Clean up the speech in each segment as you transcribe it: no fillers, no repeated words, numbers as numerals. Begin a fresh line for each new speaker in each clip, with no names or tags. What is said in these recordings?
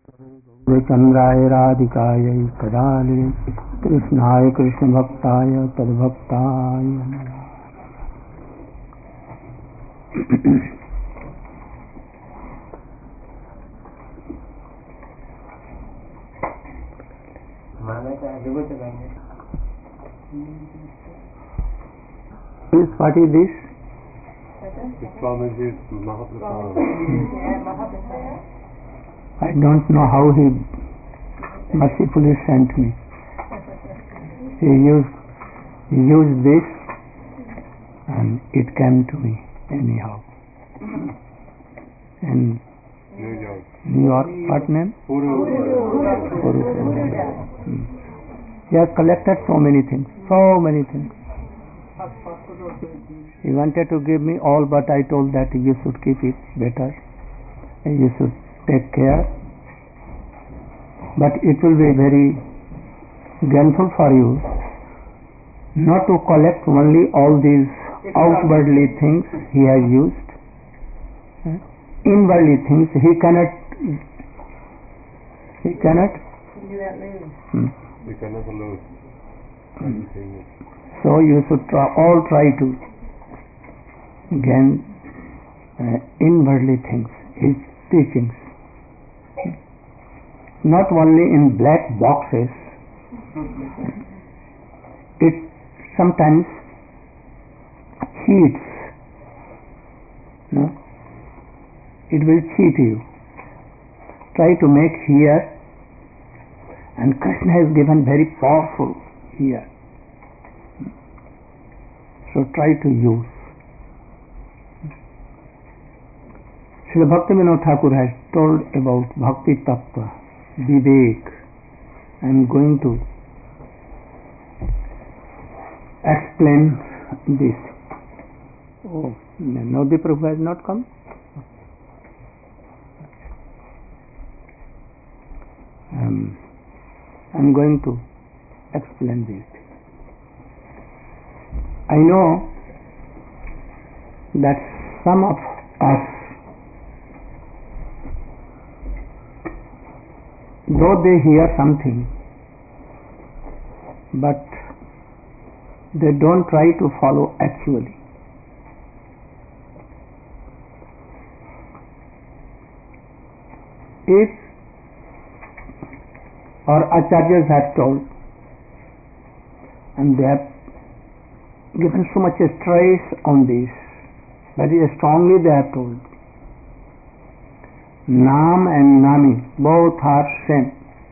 चंद्राय राधिकाय कदाले कृष्णाय Krishna भक्ताय तद्भक्ताय What is this? I don't know how he mercifully sent me. He used this and it came to me anyhow. In New York, what name? He has collected so many things. He wanted to give me all, but I told that you should keep it better. You should take care. But it will be very gainful for you not to collect only all these outwardly things he has used. Inwardly things he cannot lose. So you should try to gain inwardly things, his teachings. Not only in black boxes. It sometimes cheats. No? It will cheat you. Try to make here, and Krishna has given very powerful here. So try to use. Srila Bhaktivinoda Thakur has told about Bhakti Tattva, Vivek. I am going to explain this. Oh, Nodi Prabhu has not come? I am going to explain this. I know that some of us, though they hear something, but they don't try to follow actually. If our acharyas have told, and they have given so much stress on this, very strongly they have told, Nam and Nami both are same.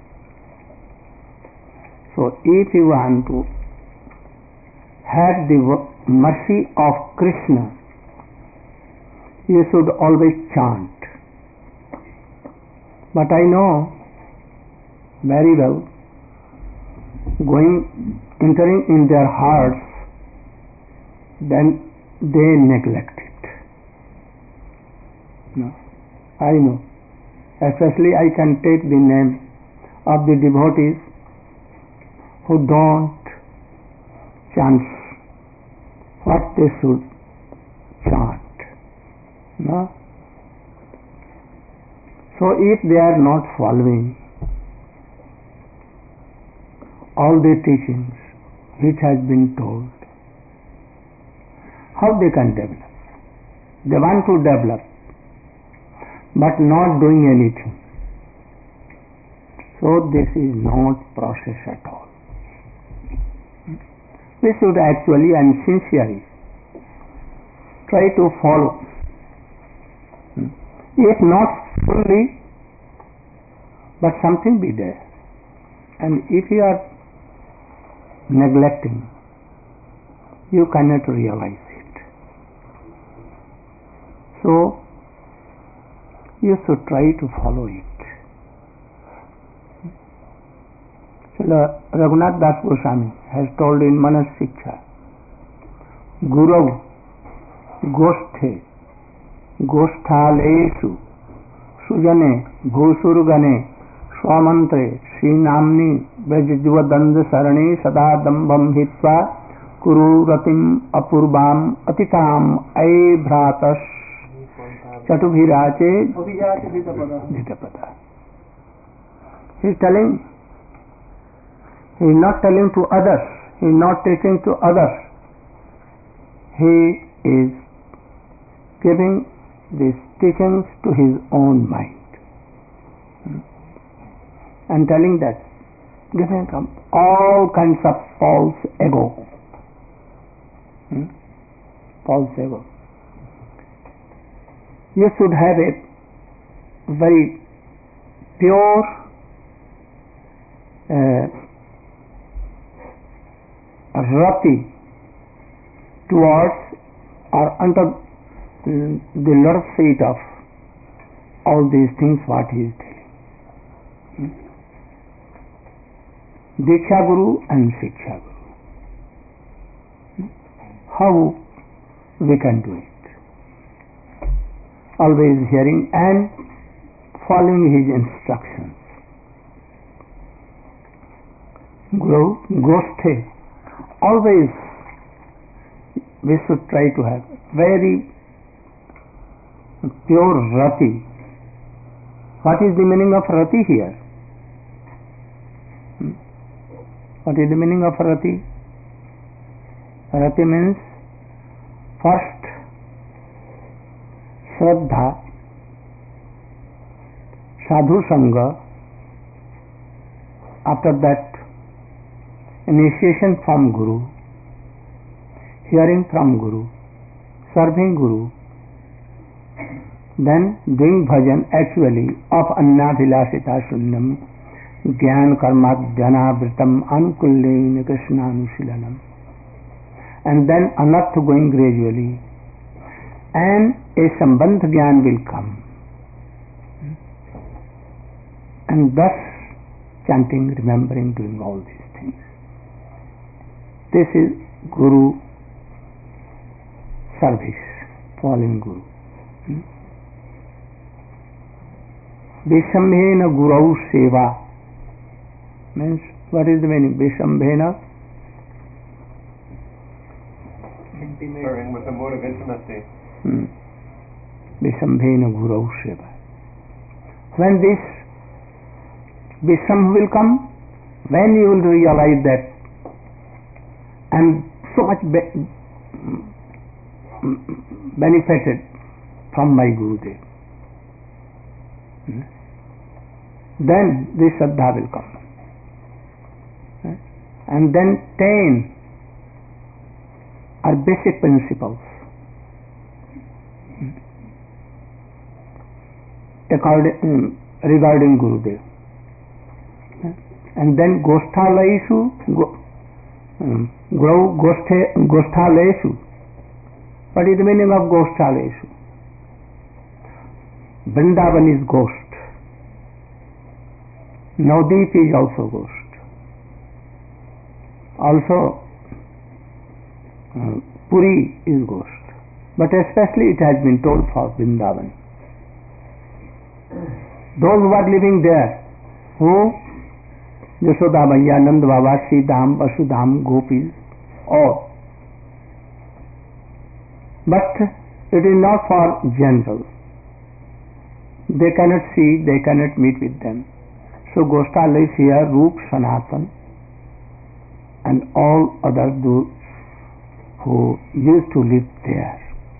So if you want to have the mercy of Krishna, you should always chant. But I know very well, entering in their hearts, then they neglect it. No, I know. Especially I can take the name of the devotees who don't chant what they should chant. No? So if they are not following all the teachings which has been told, how they can develop? They want to develop, but not doing anything. So this is not process at all. We should actually and sincerely try to follow. If not fully, but something be there. And if you are neglecting, you cannot realize it. So you should try to follow it. Raghunath Das Goswami has told in Manas Shiksha, Guru Goshthe Goshthaleshu Sujane Bhusurgane Swamantre Srinamni Vajjivadanda Sarane Sada Dambam Hitva Kuru Ratim Apurbam Atitam Ay Bhratas Chatubhirache Dhitapada. He is telling. He is not telling to others. He is not teaching to others. He is giving these teachings to his own mind and telling that giving up all kinds of false ego. False ego. You should have a very pure rati towards or under the Lord's feet of all these things what he is telling. Diksha Guru and Shiksha Guru. How we can do it? Always hearing and following his instructions. Guru, Gosthe. Always we should try to have very pure rati. What is the meaning of rati here? What is the meaning of rati? Rati means first Shraddha, Sadhu Sangha, after that initiation from Guru, hearing from Guru, serving Guru, then doing bhajan actually of annabhilasita shunyam jnana karmadhyanavrtam anukullena krishnanushilanam, and then anartha going gradually, and a sambandha jnana will come, and thus chanting, remembering, doing all these things. This is Guru service, following Guru. Vishambhena Gurau Seva means, what is the meaning? Vishambhena?
Intimating with a mode of intimacy.
Vishambhena Gurau Seva. When this Visham will come, when you will realize that I am so much benefited from my Gurudev, then this Shraddha will come. And then 10 are basic principles regarding Gurudev. And then Gosthalaishu, Gosthalaishu. What is the meaning of Gosthalaishu? Vrindavan is ghost. Navdeep is also ghost. Also Puri is ghost. But especially it has been told for Vrindavan. Those who are living there, who Yashoda Maiya, Nand Baba, Shri Dham, Vasudham, Gopis, all. But it is not for general. They cannot see, they cannot meet with them. So Gosthal is here, Roop, Sanatan, and all other those who used to live there.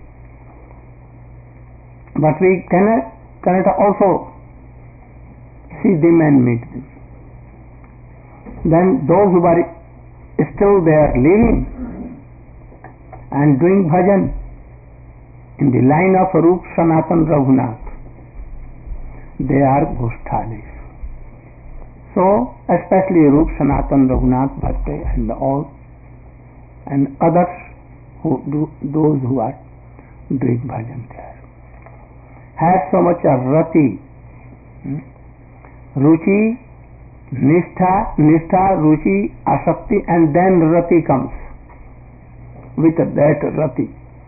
But we cannot also see them and meet them. Then those who are still there living and doing bhajan in the line of Roop, Sanatan, Raghunath, they are Goshthalis. So especially Roop, Sanatan, Raghunath, Bhatte and all, and others who do, those who are doing bhajan there, have so much of rati, ruchi, Nishtha, Ruchi, Asakti, and then Rati comes. With that Rati.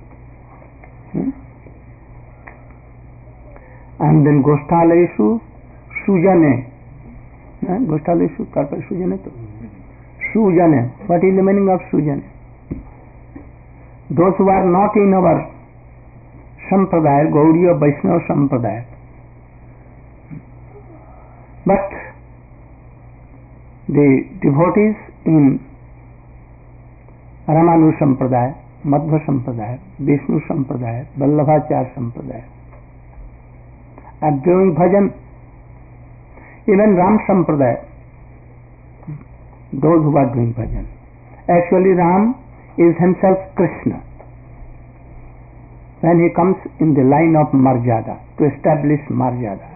And then Gosthalaishu, Sujane. Gosthalaishu, Karpa Sujane. Sujane. What is the meaning of Sujane? Those who are not in our Sampradaya, Gaudiya Vaishnava Sampradaya, but the devotees in Ramanu Sampradaya, Madhva Sampradaya, Vishnu Sampradaya, Vallabhachar Sampradaya are doing bhajan. Even Ram Sampradaya, those who are doing bhajan. Actually Ram is himself Krishna. When he comes in the line of Marjada, to establish Marjada,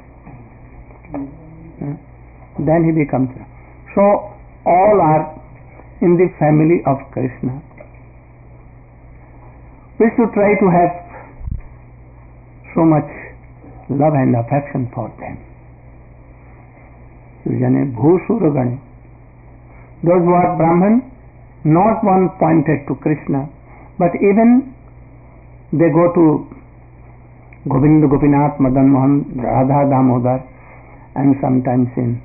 then he becomes Ram. So all are in the family of Krishna. We should try to have so much love and affection for them. Sujane Bhusuragani. Those who are Brahman, not one pointed to Krishna, but even they go to Govinda Gopinath, Madan Mohan, Radha Damodar, and sometimes in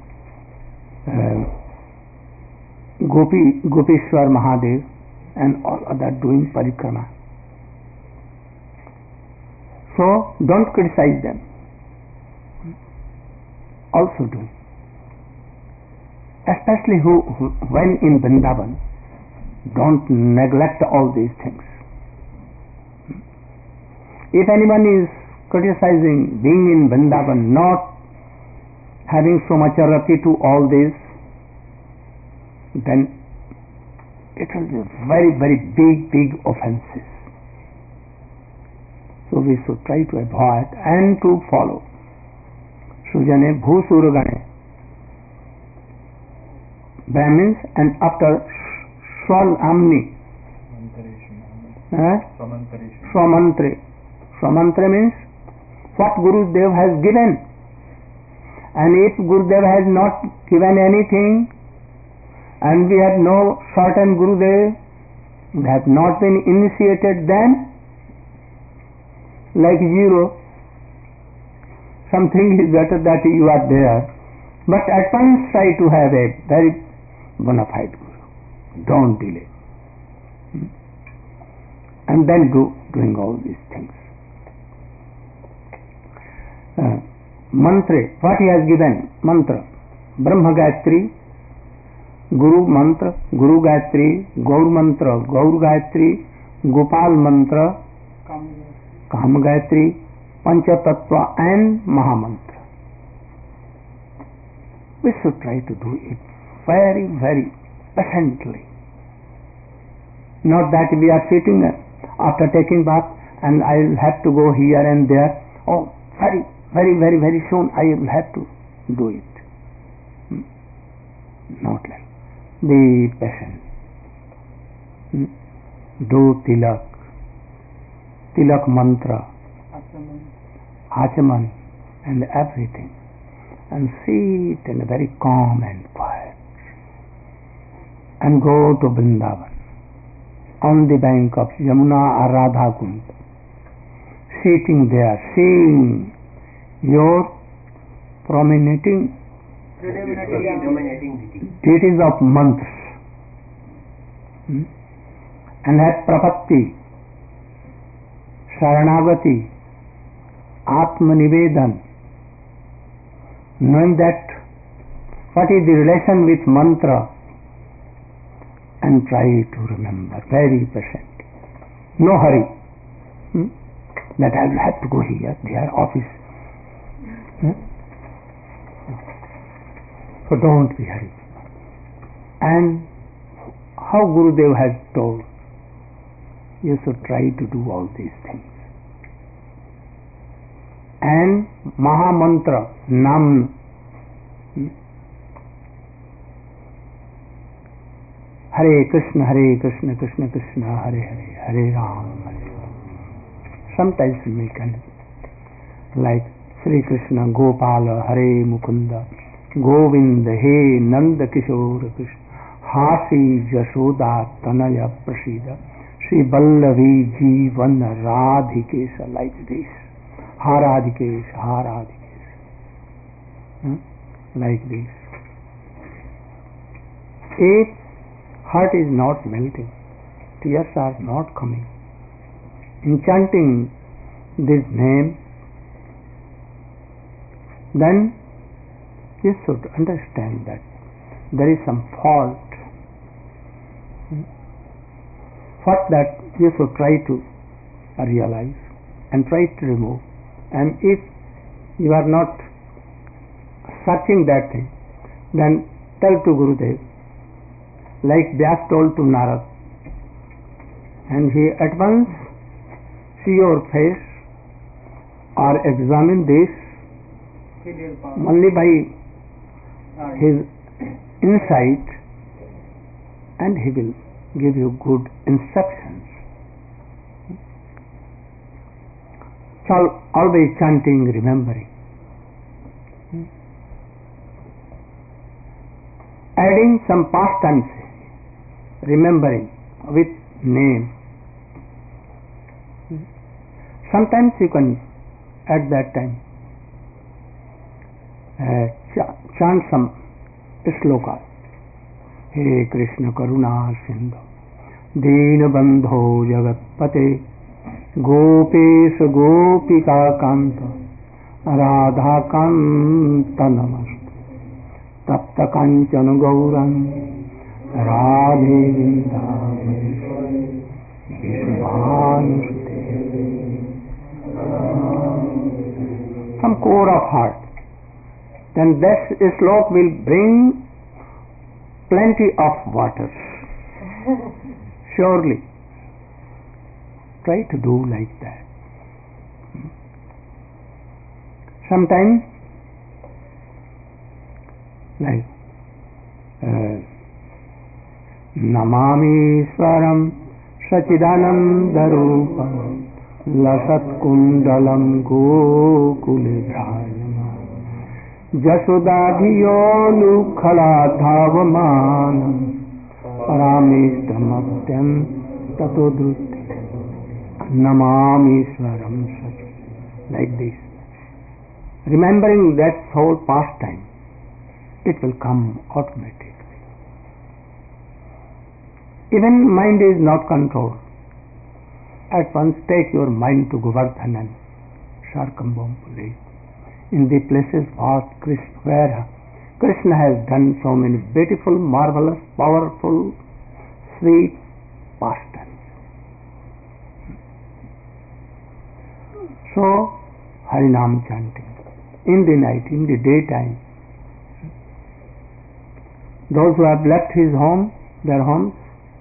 Gopishwar Mahadev and all other doing parikrama. So don't criticize them. Also do. Especially when in Vrindavan, don't neglect all these things. If anyone is criticizing being in Vrindavan, not having so much rati to all this, then it will be very, very big offenses. So we should try to avoid and to follow. Sujane Bhusuragane. Brahmins, and after Swal Amni. Swamantre. Swamantre means what Gurudev has given. And if Gurudev has not given anything, and we have no certain Gurudev, we have not been initiated, then like zero, something is better that you are there. But at once try to have a very bona fide Guru. Don't delay. And then doing all these things. Mantra, what he has given, mantra, Brahma Gayatri, Guru Mantra, Guru Gayatri, Gaur Mantra, Gaur Gayatri, Gopal Mantra, Kam Gayatri, Pancha Tattva and Maha Mantra. We should try to do it very, very patiently. Not that we are sitting after taking bath and I will have to go here and there. Oh, very soon I will have to do it. Not like. Be patient. Do tilak mantra, achaman, and everything. And sit in a very calm and quiet. And go to Vrindavan, on the bank of Yamuna or Radha Kund, sitting there, seeing your predominating deities of mantras, and that Prapatti, Sharanagati, Atmanivedan, knowing that what is the relation with mantra, and try to remember very patiently. No hurry. That I will have to go here, their office. So don't be hurried. And how Gurudev has told, you should try to do all these things. And Maha Mantra, Nam, Hare Krishna, Krishna Krishna, Hare Hare, Hare Ram, Hare Ram. Sometimes we can, like Sri Krishna, Gopala, Hare Mukunda, Govinda, He Nanda Kishore Krishna, Hasi Jashoda, Tanaya Prasida, Sri Ballavi Jivan Radhikesa, like this. Haradhikesa, like this. If heart is not melting, tears are not coming, in chanting this name, then you should understand that there is some fault. First that you should try to realize and try to remove. And if you are not searching that thing, then tell to Gurudev, like Vyas told to Narad, and he at once see your face or examine this only by his insight, and he will give you good instructions. So always chanting, remembering, adding some past tense, remembering with name. Sometimes you can at that time chant some sloka. He Krishna Karuna Sindhu Deen Bandho Jagat Pate Gopesh Gopika Kanta Radha Kanta Namaste Tapta Kanchan Gauran Radhe Vindhaveshwari Vishvanuste. Some core of heart. Then this slok will bring plenty of water. Surely. Try to do like that. Sometimes, like Namami Swaram Sachidanandarupam Lasat Kundalam Gokule Bhrajama Jasudadhiyo Lukhala Dhavamanam Paramishtamaptyam Tatodruti Namami Swaram Sachi. Like this. Remembering that whole pastime, it will come automatically. Even mind is not controlled. At once take your mind to Govardhan and circumambulate in the places where Krishna has done so many beautiful, marvelous, powerful, sweet pastimes. So, Harinam chanting in the night, in the daytime. Those who have left his home, their homes,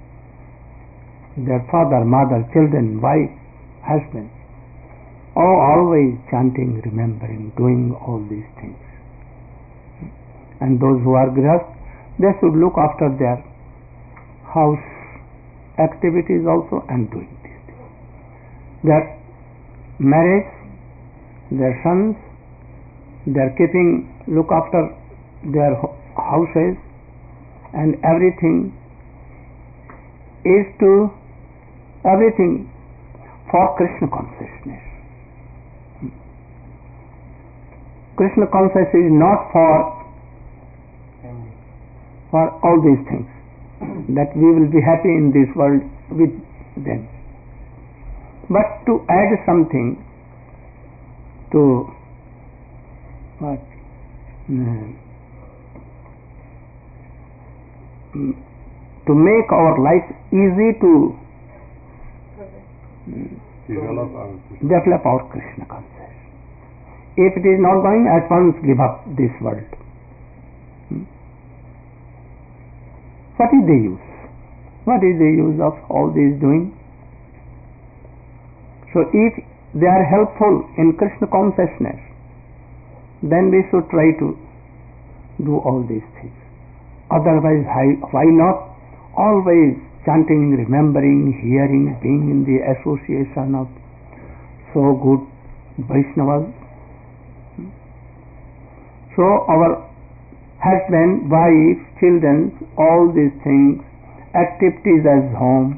their father, mother, children, wife, husband, always chanting, remembering, doing all these things. And those who are grihast, they should look after their house activities also and doing these things. Their marriage, their sons, they are keeping, look after their houses, and everything is to everything for Krishna consciousness. Krishna consciousness is not for all these things, that we will be happy in this world with them, but to add something to what to make our life easy to develop our Krishna consciousness. If it is not going, at once give up this world. What is the use? What is the use of all this doing? So if they are helpful in Krishna consciousness, then we should try to do all these things. Otherwise, why not always chanting, remembering, hearing, being in the association of so good Vaishnavas? So our husband, wife, children, all these things, activities as home,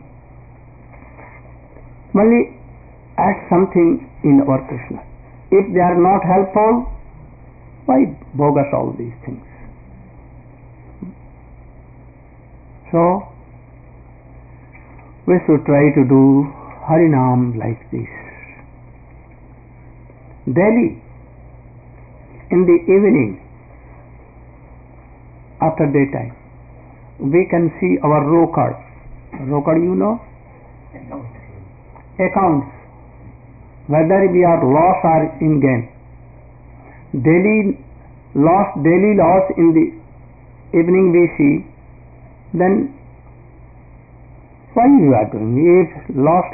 only add something in our Krishna. If they are not helpful, why bogus all these things? So, we should try to do Harinam like this. Daily, in the evening, after daytime, we can see our records. Record, you know? Accounts. Whether we are loss or in gain. Daily loss in the evening we see, then why you are doing? If loss.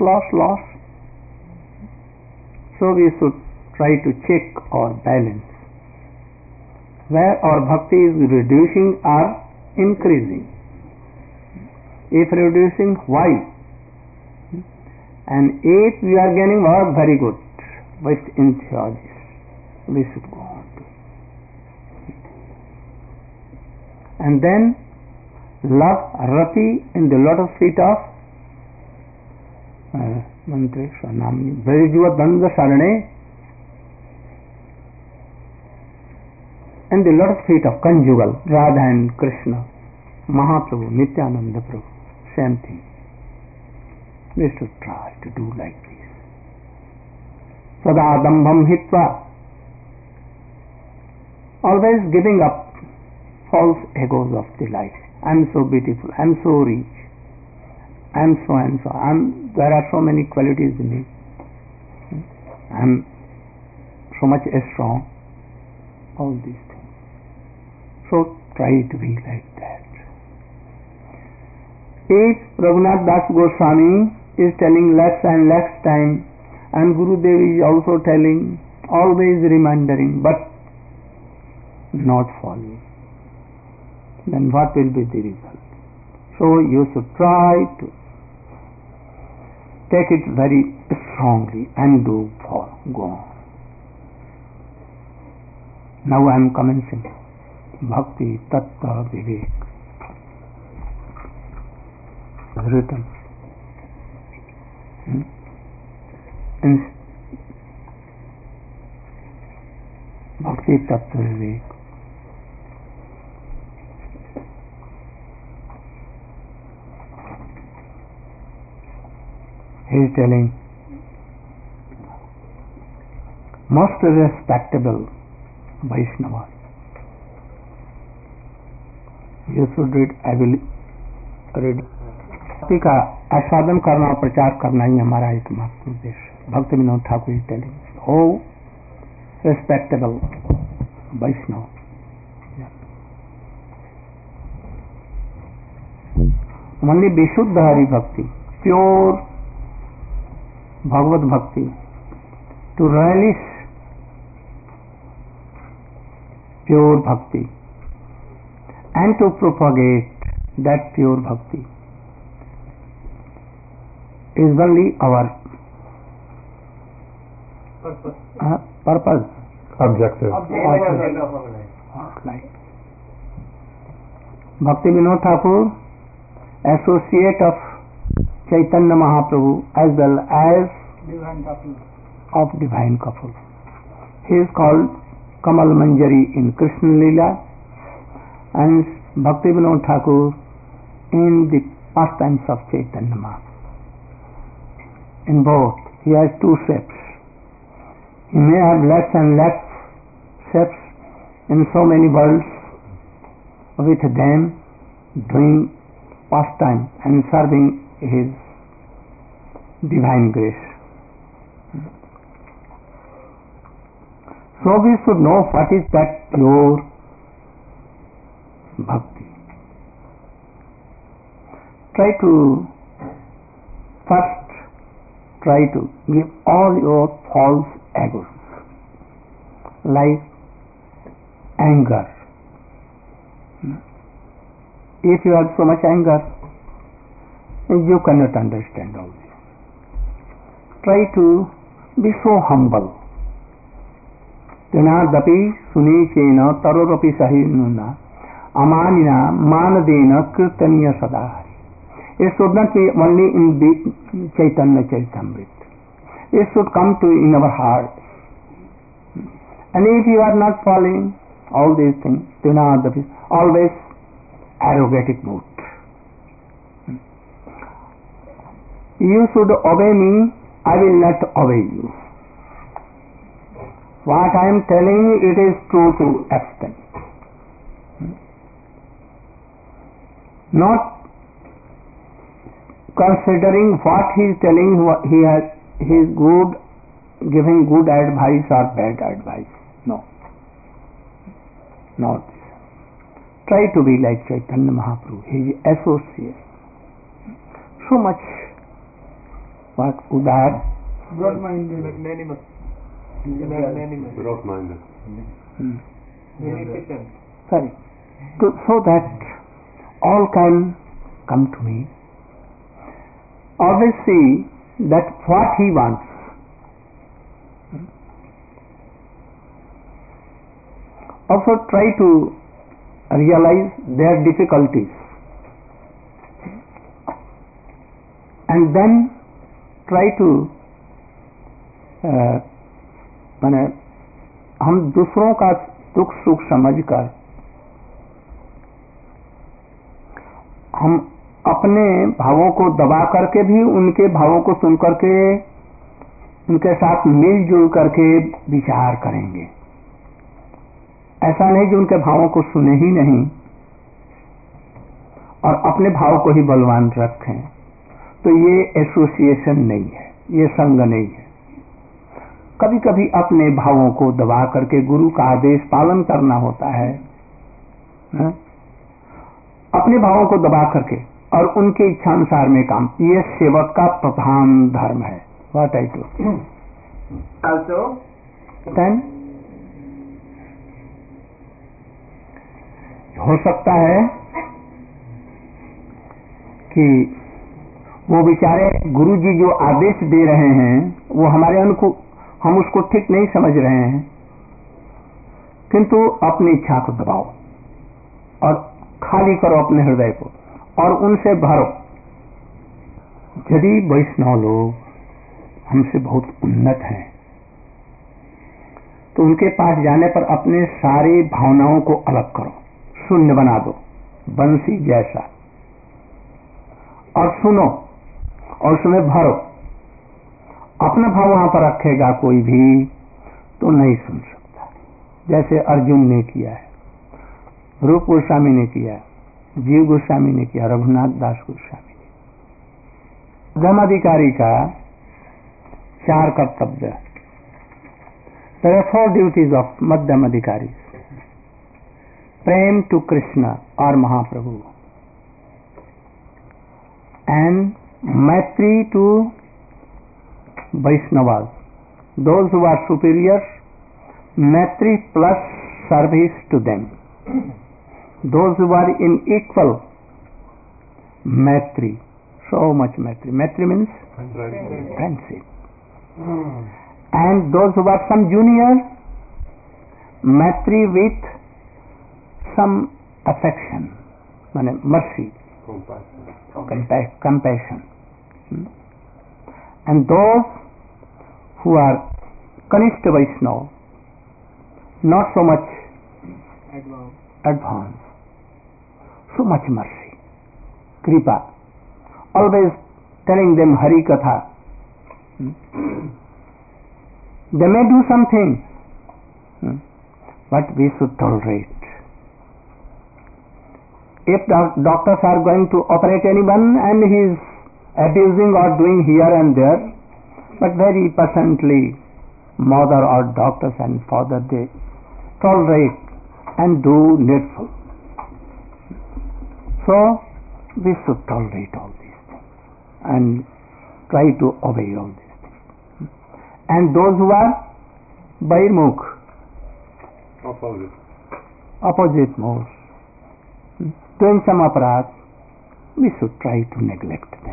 So we should try to check our balance. Where our bhakti is reducing or increasing. If reducing, why? And if we are gaining work, very good. But in theology, we should go on to. And then love rati in the lotus feet of Mantresha Namni Bhajiva Danda Sarane, and the lotus feet of conjugal Radha and Krishna, Mahaprabhu, Nityananda Prabhu, same thing. We should try to do like this. Sada dambham hitva, always giving up false egos of the life. I am so beautiful, I am so rich, I am so and so, there are so many qualities in me. I am so much strong. All these things. So try to be like that. If Raghunath Das Goswami is telling less and less time, and Gurudev is also telling, always reminding, but not following, then what will be the result? So you should try to take it very strongly and go on. Now I am commencing Bhakti Tattva Vivek. Written in Bhakti Tattva Vivek. He is telling, most respectable Vaishnava, you should read, I will read. भक्ति का आस्वादन करना और प्रचार करना ही हमारा एकमात्र उद्देश्य। Bhakt Vinod Thakur is telling, O respectable Vaishnav, only vishuddh Hari bhakti, pure Bhagwat bhakti, to relish pure bhakti and to propagate that pure bhakti is only our purpose,
objective.
Bhakti Vinod Thakur, associate of Chaitanya Mahaprabhu as well as of divine couple. He is called Kamal Manjari in Krishna Leela and Bhakti Vinod Thakur in the pastimes of Chaitanya Mahaprabhu. In both, he has two shapes. He may have less and less shapes in so many worlds, with them doing pastime and serving his divine grace. So we should know what is that pure bhakti. Try to give all your false egos, like anger. If you have so much anger, you cannot understand all this. Try to be so humble. Tinadapi sunechena tarorapi sahinuna amanina manadena kirtanya sadahari. It should not be only in the Chaitanya Charitamrita. It should come to in our heart. And if you are not following all these things, tinadapi, always arrogative mood. You should obey me, I will not obey you. What I am telling, it is true to extent. not considering what he is telling, he is good, giving good advice or bad advice. No. Not this. Try to be like Chaitanya Mahaprabhu, his associate. So much what Udar,
broad-minded, magnanimous,
broad-minded,
beneficent.
sorry, so that all can come to me. Always see that what he wants. Also try to realize their difficulties. And then try to माने हम दूसरों का दुख सुख समझकर हम अपने भावों को दबा करके भी उनके भावों को सुन करके उनके साथ मिलजुल करके विचार करेंगे. ऐसा नहीं कि उनके भावों को सुने ही नहीं और अपने भाव को ही बलवान रखें. तो ये एसोसिएशन नहीं है, ये संग नहीं है. कभी कभी अपने भावों को दबा करके गुरु का आदेश पालन करना होता है, अपने भावों को दबा करके और उनके इच्छानुसार में काम. ये सेवक का प्रधान धर्म है. व्हाट आई टू
Also,
देन हो सकता है कि वो बेचारे गुरुजी जो आदेश दे रहे हैं वो हमारे अनुकूल, हम उसको ठीक नहीं समझ रहे हैं, किंतु अपनी इच्छा को दबाओ और खाली करो अपने हृदय को और उनसे भरो. यदि वैष्णव लोग हमसे बहुत उन्नत हैं तो उनके पास जाने पर अपने सारी भावनाओं को अलग करो, शून्य बना दो बंसी जैसा, और सुनो और उसमें भरो. अपना भाव वहां पर रखेगा कोई भी तो नहीं सुन सकता. जैसे अर्जुन ने किया है, रूप गोस्वामी ने किया है, जीव गोस्वामी ने किया, रघुनाथ दास गोस्वामी ने. धर्माधिकारी का 4 कर्तव्य. There are 4 duties of Madhyam Adhikari. Prem to Krishna or Mahaprabhu, and Maitri to Vaishnavas, those who are superiors, Maitri plus service to them. Those who are in equal, Maitri, so much Maitri. Maitri means friendship. And those who are some junior, Maitri with some affection, mercy, compassion. And those who are Kanishta Vaishnava, not so much advanced, so much mercy, kripa, always telling them Hari Katha. They may do something, but we should tolerate. If the doctors are going to operate anyone and he is abusing or doing here and there, but very patiently mother or doctors and father, they tolerate and do needful. So we should tolerate all these things and try to obey all these things. And those who are Bairmukh, opposite modes, doing some aparat, we should try to neglect them.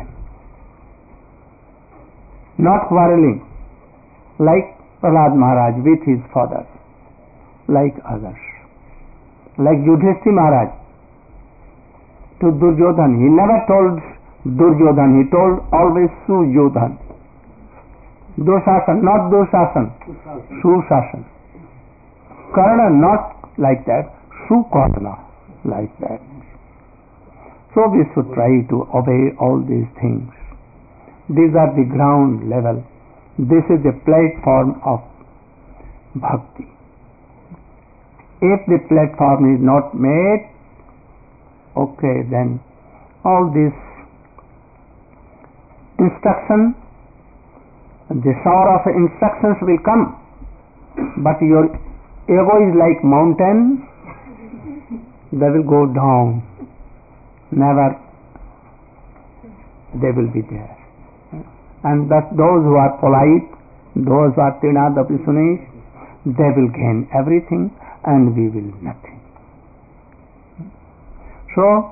Not quarreling like Prahlad Maharaj with his father, like others. Like Yudhishthira Maharaj to Duryodhan, he never told Duryodhan, he told always Suyodhan. Doshasan, not Doshasan, Sushasan. Karna, not like that, Sukarna, like that. So we should try to obey all these things. These are the ground level. This is the platform of bhakti. If the platform is not made, okay, then all this instruction, the shower of instructions will come, but your ego is like mountain, they will go down, never they will be there. And thus those who are polite, those who are Trinadapi Sunesh, they will gain everything and we will nothing. So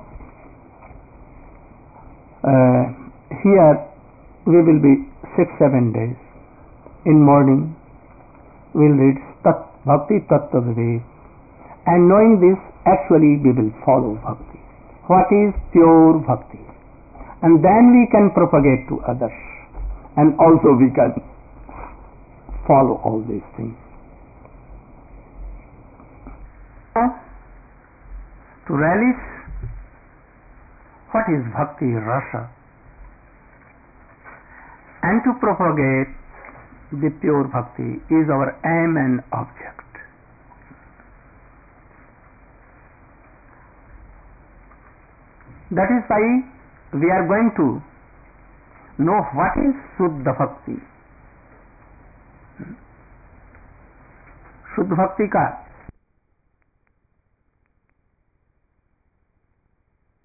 here we will be 6-7 days. In morning we will read Bhakti Tattva Vivek, and knowing this, actually we will follow Bhakti. What is pure Bhakti? And then we can propagate to others, and also we can follow all these things. To relish what is Bhakti Rasa and to propagate the pure Bhakti is our aim and object. That is why we are going to know what is Shuddha Bhakti. Shuddha Bhakti ka